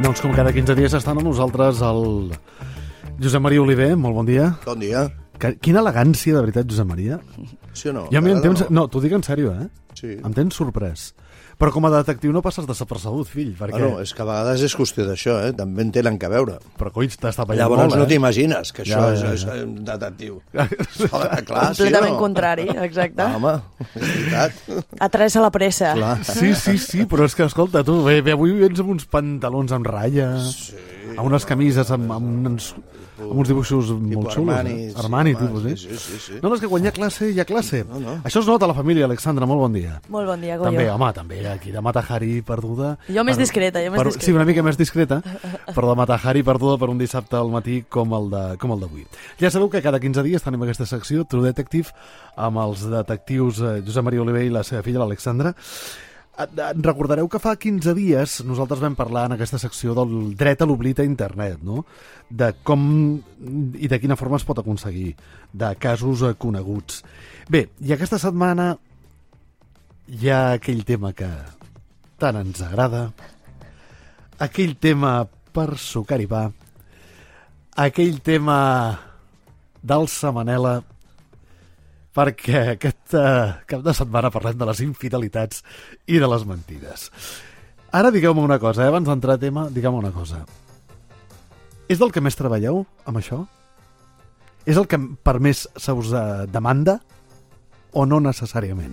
Doncs com cada 15 dies estan amb nosaltres el Josep Maria Oliver, molt bon dia. Bon dia. Quina elegància, de veritat, Josep Maria. Sí o no? Ja no, t'ho dic en sèrio, eh? Sí. Em tens sorprès. Però com a detectiu no passes desapercebut, fill, perquè... Bueno, és que a vegades és qüestió d'això, també en tenen que veure. Però, coi, t'està ballant Llavors molt, no t'imagines que això és detectiu. Clar, completament contrari, exacte. Home, és veritat. Atrès a la pressa. Clar. Sí, però és que, escolta, tu, bé, avui vens amb uns pantalons amb ratlles, amb unes camises amb uns dibuixos molt xulos. Armani, tipus, eh? Sí. No, és que quan hi ha classe, hi ha classe. No. Això es nota a la família, Alexandra, molt bon dia. Molt bon dia, Goyo. També, home, també, aquí de Mata-Hari perduda. Jo més discreta, Sí, una mica més discreta, però de Mata-Hari perduda per un dissabte al matí com el d'avui. Ja sabeu que cada 15 dies tenim aquesta secció, True Detective, amb els detectius Josep Maria Oliver i la seva filla, l'Alexandra. Recordareu que fa 15 dies nosaltres vam parlar en aquesta secció del dret a l'oblit a internet, no? De com i de quina forma es pot aconseguir, de casos coneguts. Bé, i aquesta setmana hi ha aquell tema que tant ens agrada, aquell tema per sucar i pa, aquell tema d'Alça Manela, perquè aquest cap de setmana parlem de les infidelitats i de les mentides. Ara digueu-me una cosa, abans d'entrar a tema, digueu-me una cosa. És del que més treballeu, amb això? És el que per més se us demanda o no necessàriament?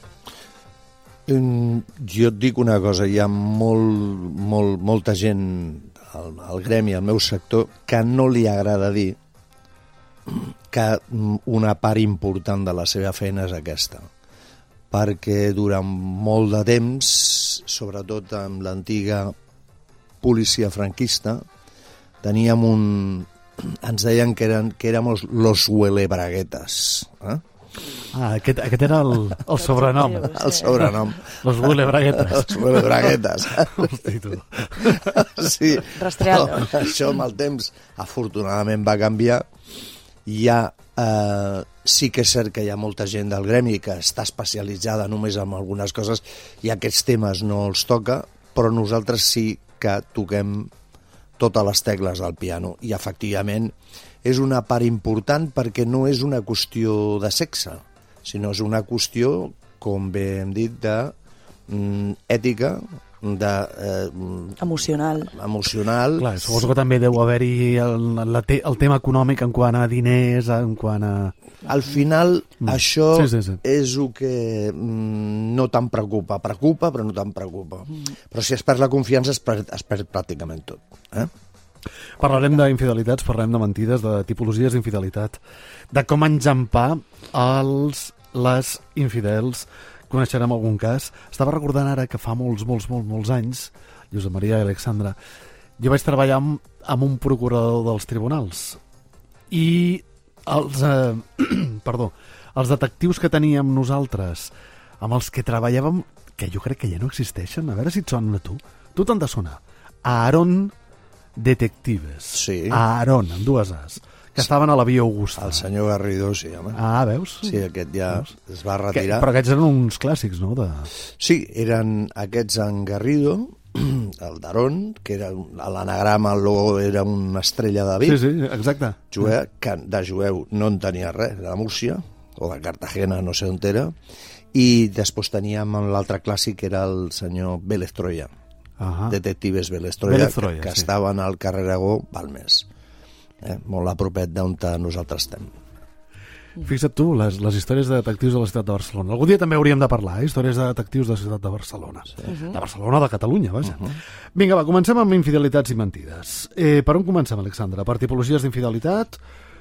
Jo et dic una cosa, hi ha molta gent al gremi, al meu sector, que no li agrada dir que una part important de la seva feina és aquesta, perquè durant molt de temps, sobretot amb l'antiga policia franquista, teníem ens deien que érem los huelebraguetes, Aquest era el sobrenom. El sobrenom. Los huelebraguetes. Els huelebraguetes. Hosti, tu. Sí. Rastreat. Això amb el temps, afortunadament, va canviar. Sí que és cert que hi ha molta gent del gremi que està especialitzada només en algunes coses i aquests temes no els toca, però nosaltres sí que toquem totes les tecles del piano i efectivament és una part important perquè no és una qüestió de sexe, sinó és una qüestió, com bé hem dit, d'ètica, emocional. Clar, suposo que també deu haver-hi el tema econòmic en quant a diners, en quant a... Al final, això sí. és el que no te'n preocupa. Preocupa, però no te'n preocupa. Però si es perd la confiança, es perd pràcticament tot. Parlarem d'infidelitats, parlarem de mentides, de tipologies d'infidelitat, de com enjampar les infidels. Coneixerem algun cas. Estava recordant ara que fa molts anys, Josep Maria i Alexandra, jo vaig treballar amb un procurador dels tribunals i els detectius que teníem nosaltres, amb els que treballàvem, que jo crec que ja no existeixen, a veure si et sonen a tu. Tu t'han de sonar. Aaron Detectives. Sí. Aaron, amb dues As. Que estaven a la Via Augusta. El senyor Garrido, sí, home. Veus? Sí, aquest ja es va retirar. Però aquests eren uns clàssics, no? Sí, eren aquests en Garrido, el d'Aaron, que era l'anagrama, el logo era una estrella de David. Sí, exacte. Que de jueu no en tenia res, de Múrcia, o de Cartagena, no sé on era. I després teníem l'altre clàssic, que era el senyor Vélez Troya. Detectives Vélez Troya, que estaven al carrer Aragó, Balmes. Molt a propet d'on nosaltres estem. Fixa't tu, les històries de detectius de la ciutat de Barcelona. Algun dia també hauríem de parlar, històries de detectius de la ciutat de Barcelona. De Barcelona, de Catalunya, vaja. Vinga, va, comencem amb infidelitats i mentides. Per on comencem, Alexandra? Per tipologies d'infidelitat?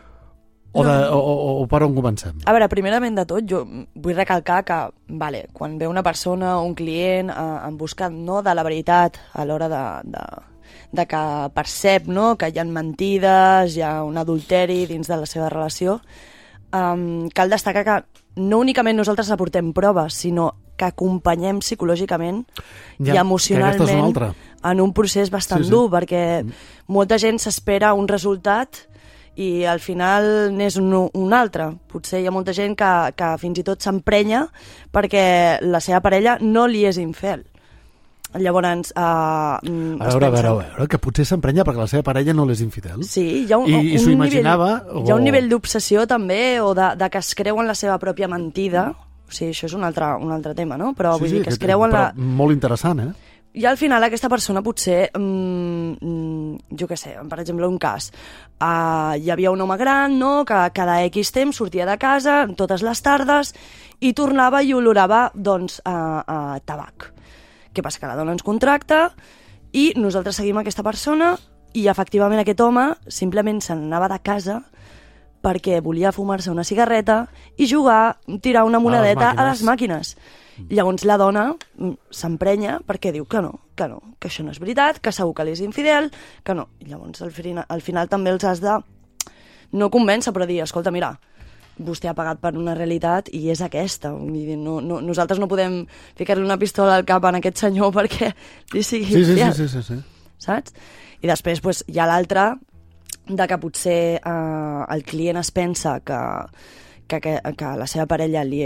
O per on comencem? A veure, primerament de tot, jo vull recalcar que, quan ve una persona o un client en busca de la veritat a l'hora de que percep que hi ha mentides, hi ha un adulteri dins de la seva relació, cal destacar que no únicament nosaltres aportem proves, sinó que acompanyem psicològicament i emocionalment en un procés bastant dur, perquè molta gent s'espera un resultat i al final n'és un altre. Potser hi ha molta gent que fins i tot s'emprenya perquè la seva parella no li és infidel. Llavors... A veure, que potser s'emprenya perquè la seva parella no l'és infidel. Sí, hi ha I s'ho imaginava... Hi ha un nivell d'obsessió també, o de que es creu en la seva pròpia mentida. O sigui, això és un altre tema, no? Però vull dir que es creu en la... Molt interessant, eh? I al final aquesta persona potser, jo què sé, per exemple, un cas, hi havia un home gran, no?, que cada X temps sortia de casa, totes les tardes, i tornava i olorava, doncs, a tabac. Què passa? Que la dona ens contracta i nosaltres seguim aquesta persona i efectivament aquest home simplement se n'anava de casa perquè volia fumar-se una cigarreta i jugar, tirar una monedeta a les màquines. Llavors la dona s'emprenya perquè diu que no, que això no és veritat, que segur que l'és infidel, que no. I llavors al final també els has de no convèncer, però dir, escolta, mira, vostè ha pagat per una realitat i és aquesta. Nosaltres no podem ficar-li una pistola al cap a aquest senyor perquè li sigui infidel. Sí. Saps? I després pues, hi ha l'altre de que potser el client es pensa que la seva parella li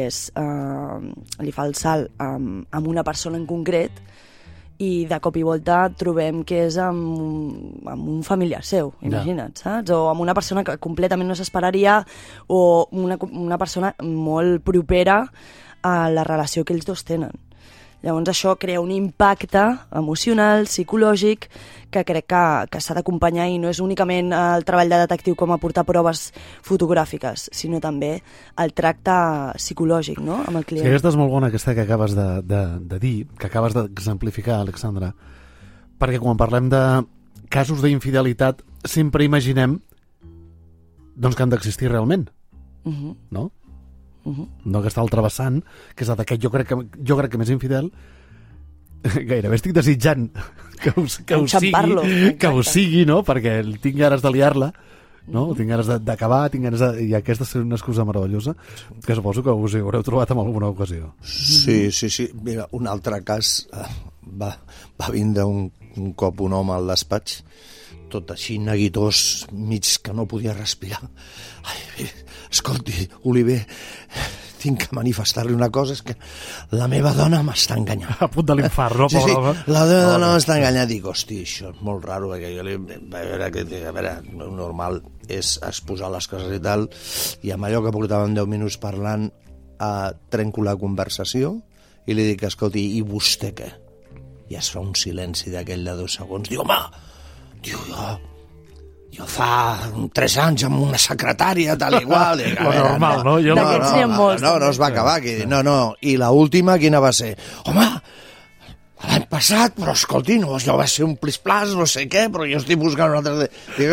fa el salt amb una persona en concret i de cop i volta trobem que és amb un familiar seu, imagina't, saps? O amb una persona que completament no s'esperaria o una persona molt propera a la relació que ells dos tenen. Llavors això crea un impacte emocional, psicològic, que crec que s'ha d'acompanyar i no és únicament el treball de detectiu com aportar proves fotogràfiques, sinó també el tracte psicològic, no?, amb el client. Sí, aquesta és molt bona, aquesta que acabes de dir, que acabes d'exemplificar, Alexandra, perquè quan parlem de casos d'infidelitat sempre imaginem doncs, que han d'existir realment, no? No aquesta altra vessant, que és la d'aquest jo crec que més infidel, gairebé estic desitjant que ho sigui, no? Perquè tinc ganes de liar-la, no? Tinc ganes d'acabar, i aquesta és una excusa meravellosa que suposo que us hi haureu trobat en alguna ocasió. Sí. Mira, un altre cas, va vindre un cop un home al despatx, tot així neguitós, mig que no podia respirar. Ai, escolti, Oliver, tinc que manifestar-li una cosa, és que la meva dona m'està enganyant. A punt de l'infart, no? Sí, la meva dona m'està enganyant. Dic, hosti, això és molt raro, perquè jo a veure, normal és exposar les coses i tal, i amb allò que portàvem 10 minuts parlant, trenco la conversació i li dic, escolti, i vostè què? I es fa un silenci d'aquell de 2 segons. Diu, home, jo fa 3 anys amb una secretària, tal i qual. Dic, lo normal, no? No es va acabar aquí. No. I l'última, quina va ser? Home, l'any passat, però escolti, no, allò va ser un plis-plas, no sé què, però jo estic buscant una altra...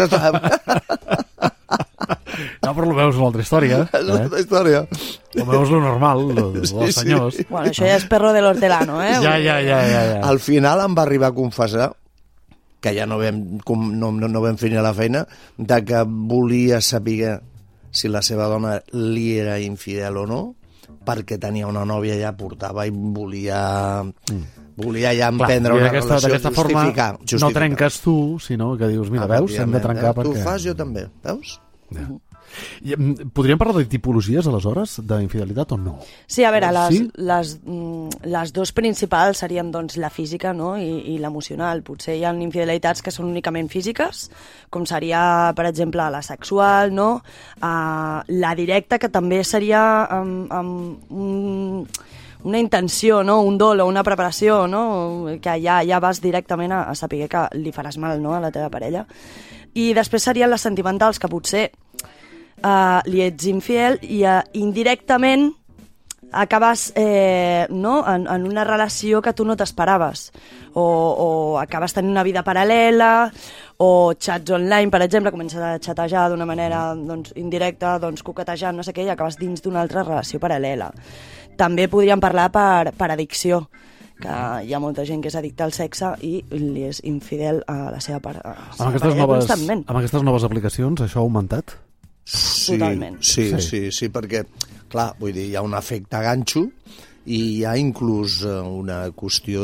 No, però el veus una altra història. Una altra història. El veus lo normal, dels senyors. Bueno, això ja és perro de l'hortelano, eh? Ja. Al final em va arribar a confessar que ja no vam finir la feina, de que volia saber si la seva dona li era infidel o no, perquè tenia una nòvia ja portava i volia ja emprendre una relació, d'aquesta forma no trenques tu, sinó que dius, mira, veus, hem de trencar perquè... Tu ho fas, jo també, veus? Ja. Podríem parlar de tipologies, aleshores, d'infidelitat o no? Sí, a veure, les dos principals serien doncs, la física, no? I l'emocional. Potser hi ha infidelitats que són únicament físiques, com seria, per exemple, la sexual, no? La directa, que també seria amb una intenció, no? Un dol o una preparació, no? Que ja vas directament a saber que li faràs mal, no? A la teva parella. I després serien les sentimentals, que potser li ets infiel i indirectament acabes no? en una relació que tu no t'esperaves o acabes tenint una vida paral·lela o xats online, per exemple, comences a xatejar d'una manera doncs, indirecta, doncs, coquetejant, no sé què, i acabes dins d'una altra relació paral·lela. També podríem parlar per addicció, que hi ha molta gent que és addicta al sexe i li és infidel a la seva parella constantment. Amb aquestes noves aplicacions això ha augmentat? Totalment. Sí, perquè, clar, vull dir, hi ha un efecte ganxo i hi ha inclús una qüestió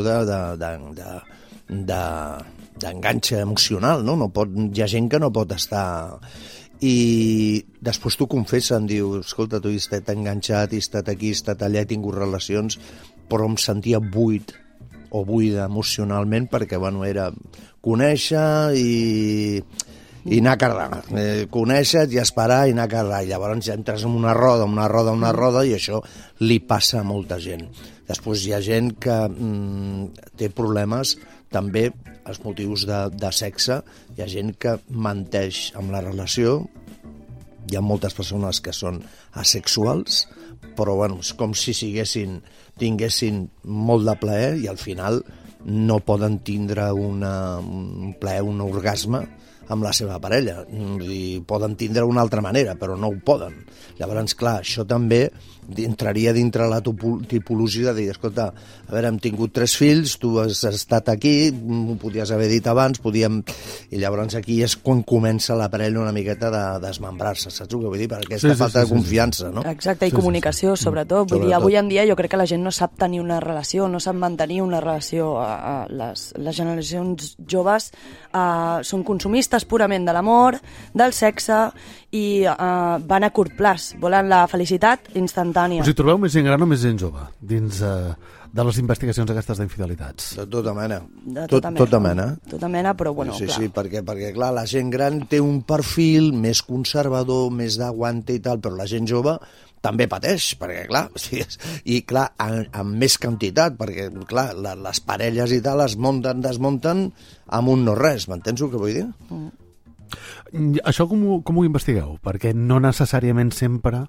d'enganxe emocional, no? Hi ha gent que no pot estar... I després t'ho confessen, diu, escolta, tu he estat enganxat, he estat aquí, he estat allà, he tingut relacions, però em sentia buit o buida emocionalment, perquè, bueno, era conèixer i anar a carregar. Conèixer i esperar i anar a carregar. I llavors ja entres en una roda, i això li passa a molta gent. Després hi ha gent que té problemes també els motius de sexe. Hi ha gent que menteix amb la relació. Hi ha moltes persones que són asexuals, però bueno, és com si tinguessin molt de plaer i al final no poden tindre un plaer, un orgasme amb la seva parella. Poden tindre una altra manera, però no ho poden. Llavors, clar, això també entraria dintre la tipologia de dir, escolta, a veure, hem tingut 3 fills, tu has estat aquí, ho podies haver dit abans, I llavors aquí és quan comença la parella una miqueta de desmembrar-se, saps el que vull dir? Per aquesta falta de confiança, no? Exacte, i comunicació, sobretot. Vull dir, avui en dia jo crec que la gent no sap tenir una relació, no sap mantenir una relació. Les generacions joves són consumistes purament de l'amor, del sexe, i van a curt plaç, volen la felicitat instantània. Us hi trobeu més gent gran o més gent jove dins de les investigacions aquestes d'infidelitats? De tota mena. Tota mena, però bueno, sí, clar. Sí, perquè clar, la gent gran té un perfil més conservador, més d'aguante i tal, però la gent jove també pateix, perquè clar, i clar, amb més quantitat, perquè clar, les parelles i tal es desmunten amb un no res, m'entens el que vull dir? Això com ho investigueu? Perquè no necessàriament sempre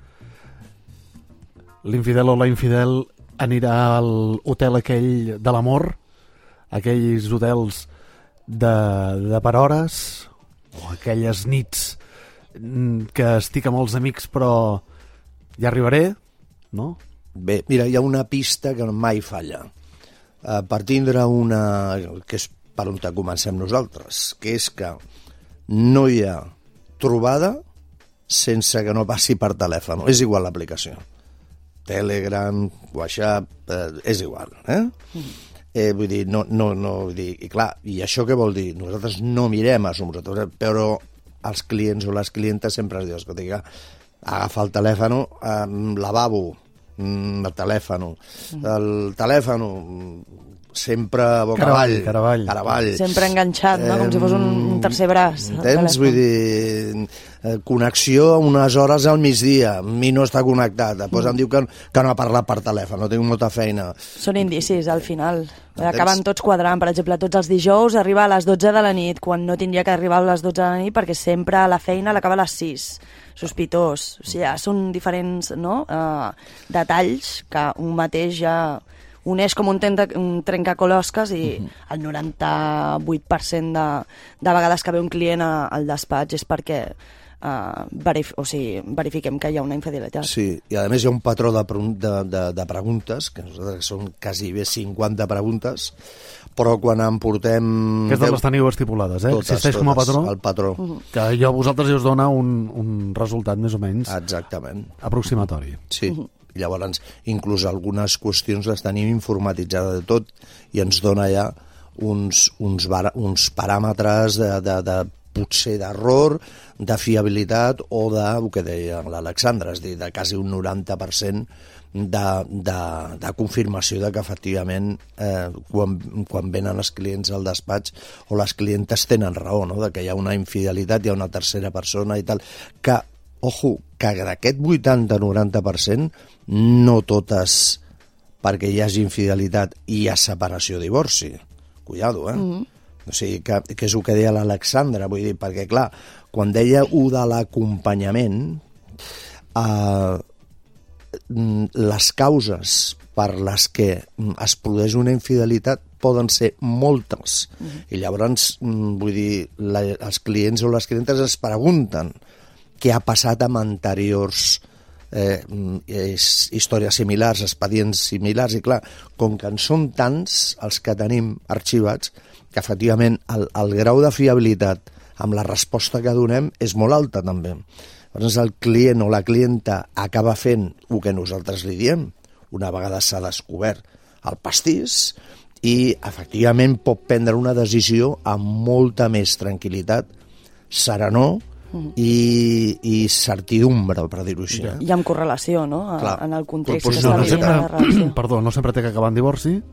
l'infidel o la infidel anirà al hotel aquell de l'amor, aquells hotels de per hores, o aquelles nits que estic amb els amics però ja arribaré, no? Bé, mira, hi ha una pista que mai falla. Per tindre una... que és per on comencem nosaltres, que és que no hi ha trobada sense que no passi per telèfon. És igual l'aplicació. Telegram, WhatsApp, és igual. Vull dir, no, vull dir, i clar, i això què vol dir? Nosaltres no mirem a nosaltres, però els clients o les clientes sempre es diuen, escolta, agafa el telèfon, lavabo, el telèfon, sempre boca avall. Sempre enganxat, no? Com si fos un tercer braç. Entens? Vull dir, connexió unes hores al migdia, mi no està connectat, després em diu que no ha parlat per telèfon, no tinc molta feina. Són indicis, al final. Acaben tots quadrant, per exemple, tots els dijous arriba a les 12 de la nit, quan no tindria que arribar a les 12 de la nit, perquè sempre a la feina l'acaba a les 6. Sospitós. O sigui, ja són diferents, no? Detalls que un mateix ja uneix com un trencacolosques i el 98% de vegades que ve un client al despatx és perquè verifiquem que hi ha una infidelitat. Sí, i a més hi ha un patró de preguntes, que nosaltres són quasi bé 50 preguntes, però quan en portem... Aquestes les teniu estipulades, Existeix com a patró? El patró. Que a vosaltres us dona un resultat més o menys... Exactament. Aproximatori. Sí. Llavors, inclús algunes qüestions les tenim informatitzades de tot i ens dona ja uns paràmetres de potser d'error, de fiabilitat o el que deia l'Alexandra, és a dir, de quasi un 90% de confirmació de que efectivament quan venen els clients al despatx o les clientes tenen raó, no? De que hi ha una infidelitat, hi ha una tercera persona i tal, que que d'aquest 80-90% no totes perquè hi hagi infidelitat i hi ha separació o divorci. Cuidado, O sigui, que és el que deia l'Alexandra, vull dir, perquè clar, quan deia de l'acompanyament, les causes per les que es produeix una infidelitat poden ser moltes. I llavors, vull dir, els clients o les clientes es pregunten què ha passat amb anteriors històries similars, expedients similars, i clar, com que en són tants els que tenim arxivats, que efectivament el grau de fiabilitat amb la resposta que donem és molt alta també. Llavors el client o la clienta acaba fent el que nosaltres li diem, una vegada s'ha descobert el pastís, i efectivament pot prendre una decisió amb molta més tranquil·litat, serenor i certidumbra, per dir-ho així. I amb correlació, no? En el context que està vivint la relació. Perdó, no sempre té que acabar en divorci,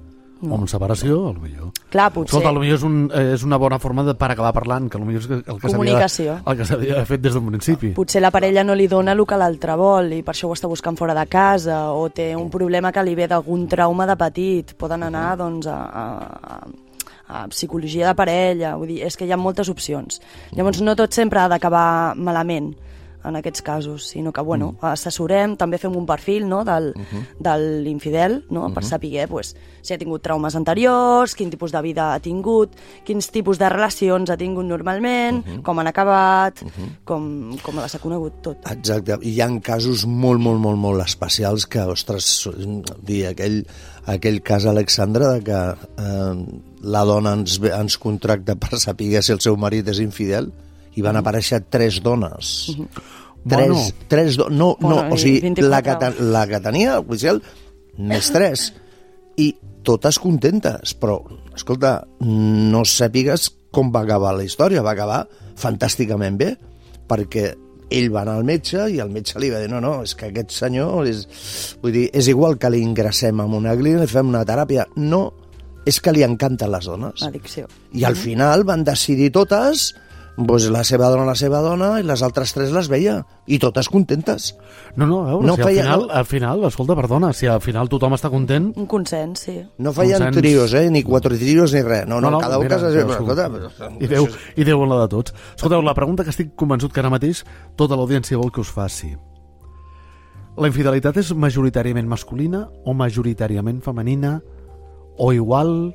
O amb separació, potser. Clar, potser. Escolta, potser és una bona forma per acabar parlant, que potser és el que Comunicació. s'havia fet des d'un principi. Potser la parella no li dona el que l'altre vol i per això ho està buscant fora de casa, o té un problema que li ve d'algun trauma de petit. Poden anar, doncs, a psicologia de parella. Vull dir, és que hi ha moltes opcions. Llavors, no tot sempre ha d'acabar malament en aquests casos, sinó que, bueno, assessorem, també fem un perfil, no?, de l'infidel, no?, per saber, pues, si ha tingut traumes anteriors, quin tipus de vida ha tingut, quins tipus de relacions ha tingut normalment, com han acabat, com les ha conegut tot. Exacte, i hi ha casos molt especials que, ostres, aquell cas, Alexandra, de que la dona ens contracta per saber si el seu marit és infidel, i van aparèixer 3 dones. Tres dones. No, o sigui, la que tenia oficial, més 3. I totes contentes, però, escolta, no sàpigues com va acabar la història. Va acabar fantàsticament bé, perquè ell va anar al metge i el metge li va dir no, és que aquest senyor és igual que l'ingressem en una clínica i fem una teràpia. No, és que li encanten les dones. Addicció. I al final van decidir totes, doncs la seva dona, i les altres 3 les veia, i totes contentes. No, a veure, al final, escolta, perdona, si al final tothom està content... Un consens, sí. No feien trios, ni 4 trios ni res. No, cada un casa... I Déu en la de tots. Escolteu, la pregunta que estic convençut que ara mateix tota l'audiència vol que us faci. La infidelitat és majoritàriament masculina o majoritàriament femenina o igual...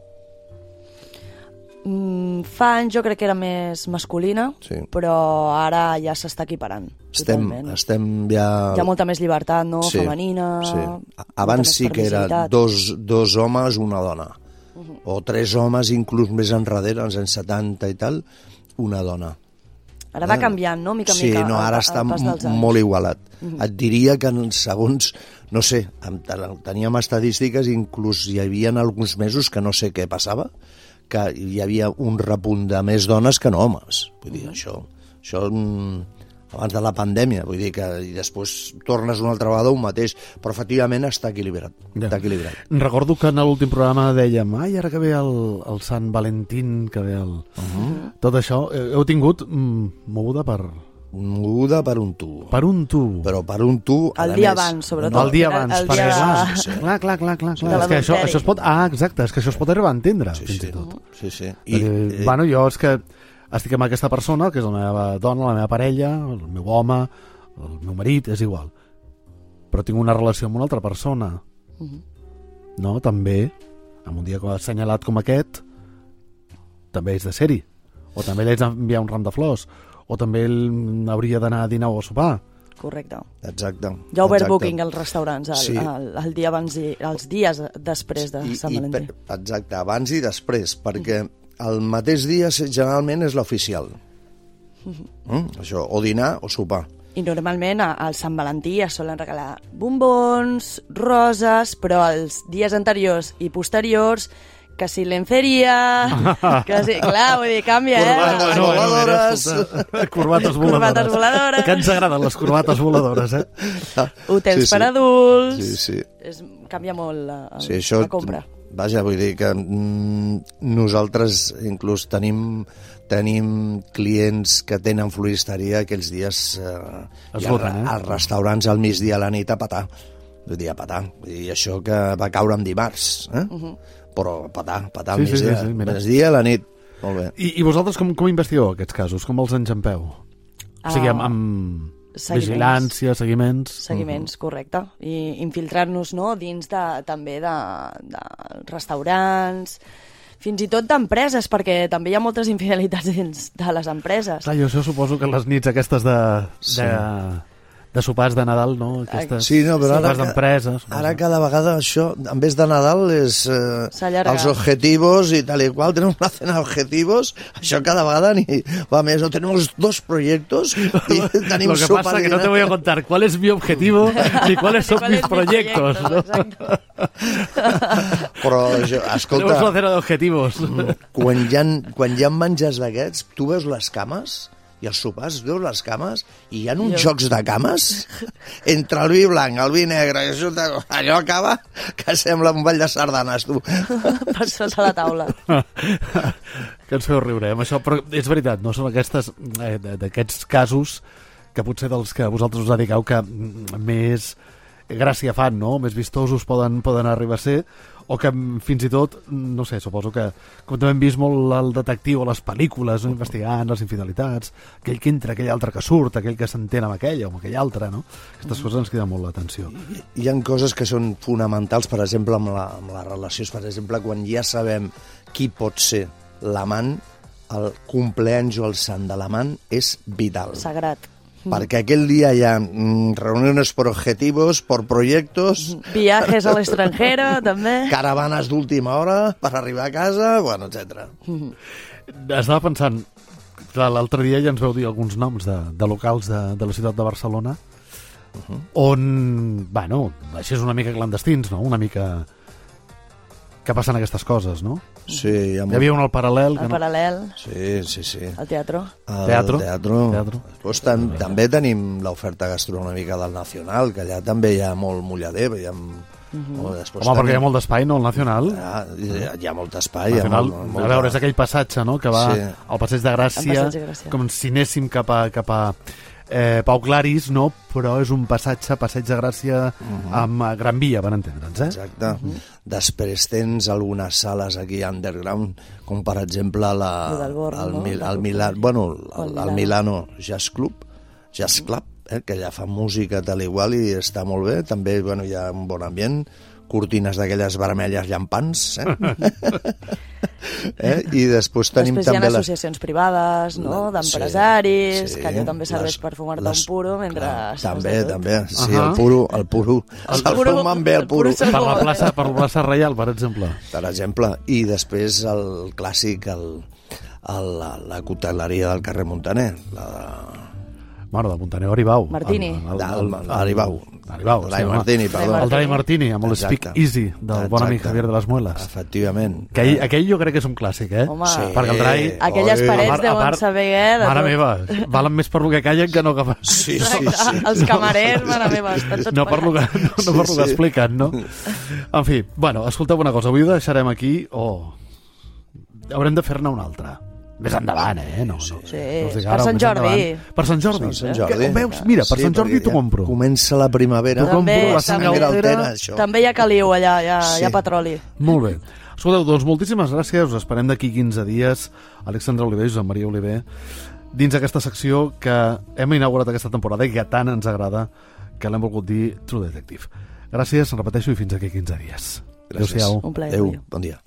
Fa anys jo crec que era més masculina, sí, però ara ja s'està equiparant. Estem ja... Hi ha molta més llibertat, no? Sí, femenina... Sí. Abans sí que era dos homes, una dona. O 3 homes, inclús més enrere, als anys 70 i tal, una dona. Ara va canviant, no? Mica en mica. Sí, no, ara està molt igualat. Et diria que segons, no sé, teníem estadístiques, inclús hi havia alguns mesos que no sé què passava, que hi havia un repunt de més dones que no homes. Vull dir, això abans de la pandèmia, vull dir que i després tornes una altra vegada un mateix, però efectivament està equilibrat. Ja. Està equilibrat. Recordo que en l'últim programa dèiem ara que ve el Sant Valentín, que ve el... Tot això, heu tingut moguda per un tu. Per un tu. Però per un tu... El dia abans, sobretot. El dia abans, perquè clar. És que això es pot... exacte, és que això es pot arribar a entendre, fins i tot. Sí. Perquè, jo és que estic amb aquesta persona, que és la meva dona, la meva parella, el meu home, el meu marit, és igual. Però tinc una relació amb una altra persona. No, també, en un dia assenyalat com aquest, també és de ser-hi. O també li haig d'enviar un ram de flors. O també hauria d'anar a dinar o a sopar. Correcte. Exacte. Hi ha overbooking als restaurants el dia abans i els dies després de Sant Valentí. Exacte, abans i després, perquè el mateix dia generalment és l'oficial. Això, o dinar o sopar. I normalment al Sant Valentí es solen regalar bombons, roses, però els dies anteriors i posteriors que si lenceria, que si... Clar, vull dir, canvia, voladores. Corbates voladores. Que ens agraden les corbates voladores, Hotels per adults. Sí. Canvia molt la compra. Vaja, vull dir que nosaltres inclús tenim clients que tenen floristeria aquells dies als restaurants al migdia a la nit a petar. Vull dir, a petar. I això que va caure en dimarts, però petar al migdia a la nit. Molt bé. I vosaltres com investigueu aquests casos? Com els enxampeu? O sigui, amb vigilància, seguiments... Seguiments, correcte. I infiltrar-nos dins també de restaurants, fins i tot d'empreses, perquè també hi ha moltes infidelitats dins de les empreses. Clar, jo això suposo que les nits aquestes de sopars de Nadal, no? Aquestes sopars d'empreses. Ara cada vegada això, en vez de Nadal, és els objetivos i tal i qual. Tenim una cena d'objetivos, això cada vegada ni va més. No tenemos 2 proyectos y tenim Lo que pasa que no te voy a contar cuál es mi objetivo ni cuáles son mis proyectos, ¿no? Però, escolta... Tenemos una cena d'objetivos. Quan hi ha menjars d'aquests, tu veus les cames i els sopars, veus les cames, i hi ha uns jocs de cames entre el vi blanc, el vi negre, i allò acaba que sembla un ball de sardanes, tu. Per sota la taula. Que ens feu riure, amb això, però és veritat, no són d'aquests casos que potser dels que vosaltres us dediqueu que més gràcia fan, no? Més vistosos poden arribar a ser, o que fins i tot, no sé, suposo que com també hem vist molt el detectiu a les pel·lícules, no? Investigant les infidelitats, aquell que entra, aquell altre que surt, aquell que s'entén amb aquella o amb aquell altre, no? Aquestes coses ens criden molt l'atenció. Hi ha coses que són fonamentals, per exemple, amb les relacions. Per exemple, quan ja sabem qui pot ser l'amant, el cumpleaños o el sant de l'amant és vital. Sagrat. Perquè aquell dia hi ha reuniones por objetivos, por proyectos... Viajes a l'extranjero, també. Caravanes d'última hora per arribar a casa, bueno, etc. Estava pensant, clar, l'altre dia ja ens veu dir alguns noms de locals de la ciutat de Barcelona on, bueno, així és una mica clandestins, no? Una mica que passen aquestes coses, no? Sí, hi havia un al Paral·lel. El Paral·lel. Sí. El teatre. Teatre. Després també tenim l'oferta gastronòmica del Nacional, que allà també hi ha molt mullader. Home, perquè hi ha molt d'espai, no? El Nacional. Hi ha molt espai. Nacional, a veure, és aquell passatge, no?, que va al Passeig de Gràcia, com si anéssim cap a Pau Claris, no? Però és un passeig de Gràcia amb Gran Via, per entendre'ns, eh? Exacte. Després tens algunes sales aquí underground, com per exemple el Milano Jazz Club, que allà fa música tal igual i està molt bé. També hi ha un bon ambient, cortines d'aquelles vermelles llampants, i després tenim també... hi ha associacions privades, no?, d'empresaris, que allò també serveix per fumar-te un puro mentre... També, sí, el puro. El fumen bé, el puro. Per la plaça Reial, per exemple. Per exemple, i després el clàssic, la coteleria del carrer Muntaner, Bueno, de Montaner Aribau. Martini. Aribau, Martini, perdó. El Dry Martini, amb el Speak Easy del bon amic Javier de les Mueles. Efectivament. Aquell jo crec que és un clàssic, eh? Home, perquè el Dry... Aquelles parets deuen saber... Mare meva, valen més per lo que callen que no que... Sí. Els camarers, mare meva, estan tots pagats. No per lo que expliquen, no? En fi, bueno, escolteu una cosa, avui ho deixarem aquí o haurem de fer-ne una altra. Més endavant, No, sí, per Sant Jordi. Per Sant Jordi. Veus? Mira, per Sant Jordi t'ho compro. Comença la primavera. També hi ha caliu allà, hi ha petroli. Molt bé. Escolteu, doncs moltíssimes gràcies. Us esperem d'aquí 15 dies. Alexandra Oliver i Josep Maria Oliver, dins aquesta secció que hem inaugurat aquesta temporada i que tant ens agrada, que l'hem volgut dir True Detective. Gràcies, repeteixo, i fins aquí 15 dies. Gràcies. Un plaer. Bon dia.